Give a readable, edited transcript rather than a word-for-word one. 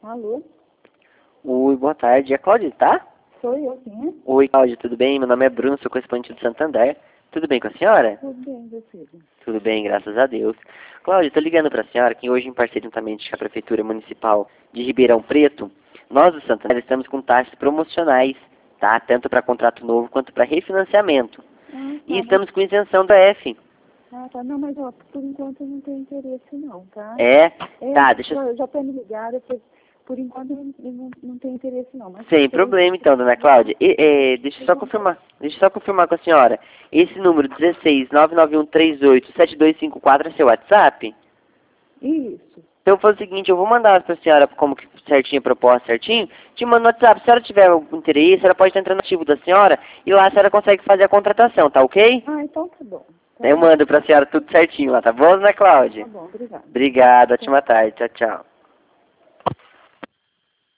Alô? Oi, boa tarde. É Cláudia, tá? Sou eu, sim? Oi, Cláudia, tudo bem? Meu nome é Bruno, sou correspondente do Santander. Tudo bem com a senhora? Tudo bem, meu filho. Tudo bem, graças a Deus. Cláudia, estou ligando para a senhora que hoje, em parceria juntamente com a Prefeitura Municipal de Ribeirão Preto, nós do Santander estamos com taxas promocionais, tá? Tanto para contrato novo quanto para refinanciamento. Ah, E tá, estamos com isenção da F. não, mas ó, por enquanto eu não tenho interesse não, tá? É? É, Tá, deixa eu... eu já tô me ligada, por enquanto eu não tenho interesse não, mas Sem problema então, dona Cláudia. Deixa eu só confirmar. Deixa eu só confirmar com a senhora. Esse número 16 99138 7254 é seu WhatsApp? Isso. Então eu vou fazer o seguinte, eu vou mandar para a senhora como que certinho a proposta certinho, te mando no WhatsApp. Se a senhora tiver algum interesse, ela pode estar entrando no arquivo da senhora e lá a senhora consegue fazer a contratação, tá ok? Ah, então tá bom. Eu mando para a senhora tudo certinho lá, tá bom, dona Cláudia? Tá bom, obrigada. Obrigado, ótima tarde, tchau, tchau.